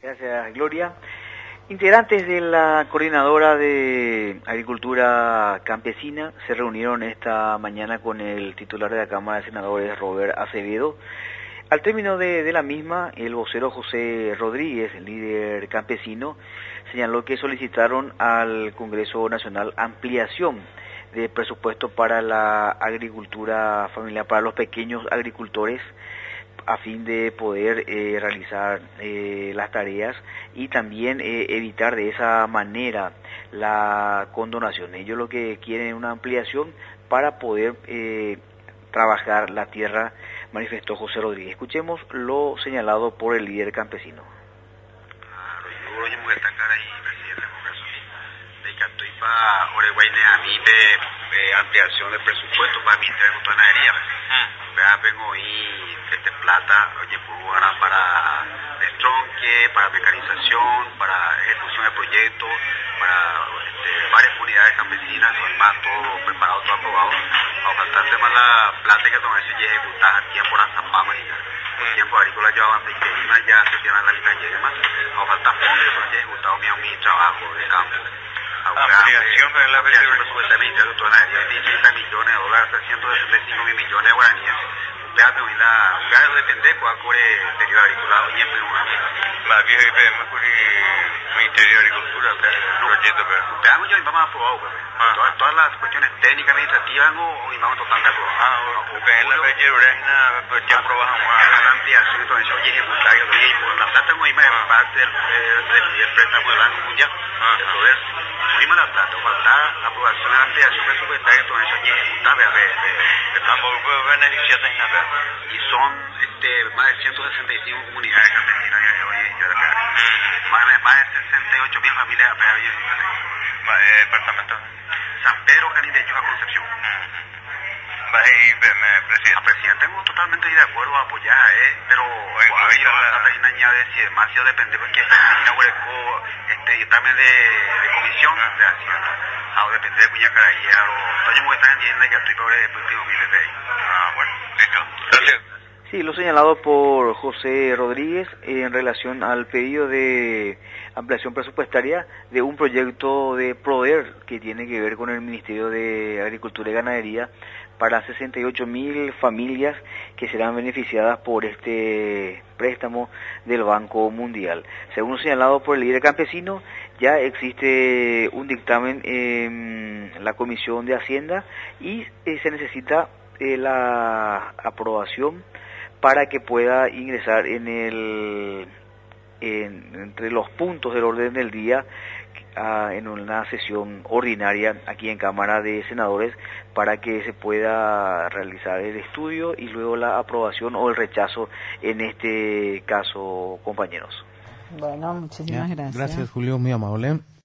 Gracias, Gloria. Integrantes de la Coordinadora de Agricultura Campesina se reunieron esta mañana con el titular de la Cámara de Senadores, Robert Acevedo. Al término de la misma, el vocero José Rodríguez, líder campesino, señaló que solicitaron al Congreso Nacional ampliación de presupuesto para la agricultura familiar, para los pequeños agricultores, a fin de poder realizar las tareas y también evitar de esa manera la condonación. Ellos lo que quieren es una ampliación para poder trabajar la tierra, manifestó José Rodríguez. Escuchemos lo señalado por el líder campesino. Ampliación del presupuesto para el Ministerio de Ganadería. Vengo ahí plata para destronque, para mecanización, para ejecución de proyectos, para varias unidades campesinas, más todo preparado, todo aprobado. A faltar tema la plata que tomé se ejecutar a tiempo en Zapama y el tiempo agrícola llevaban de que ya se tiene la lista de más. A faltar fondos se ha ejecutado mi trabajo de campo. Ampliación de la presupuestamiento de ganadería de 30 millones de dólares hasta 165 millones de guaraníes. Un depende cuál core interior agrícola hoy en Perú. Más bien Ministerio de Agricultura, proyecto, pero yo vamos a aprobar, todas las cuestiones técnicas administrativas o vamos totalmente aprobadas. En la bella ya aprobamos la ampliación, entonces yo llegué a ejecutar la plata muy parte del préstamo del Banco Mundial. Entonces, prima la plata, falta aprobación de la ampliación presupuestaria, entonces yo llegué a ejecutar beneficiadas en la y son más de 165 comunidades campesinas más de 68.000 familias departamento San Pedro, Canindeyú, Concepción. Presidente, estamos totalmente de acuerdo a apoyar, pero la página añade si demasiado depende porque también de comisión de Hacienda, o depende de Cuñacaraya, o yo me están entiendo que estoy pobre de próximo miles de ahí. Bueno, listo. Gracias. Sí, lo señalado por José Rodríguez en relación al pedido de ampliación presupuestaria de un proyecto de PRODER que tiene que ver con el Ministerio de Agricultura y Ganadería para 68.000 familias que serán beneficiadas por este préstamo del Banco Mundial. Según señalado por el líder campesino, ya existe un dictamen en la Comisión de Hacienda y se necesita la aprobación para que pueda ingresar entre los puntos del orden del día en una sesión ordinaria aquí en Cámara de Senadores para que se pueda realizar el estudio y luego la aprobación o el rechazo en este caso, compañeros. Bueno, muchísimas gracias. Gracias, Julio, muy amable.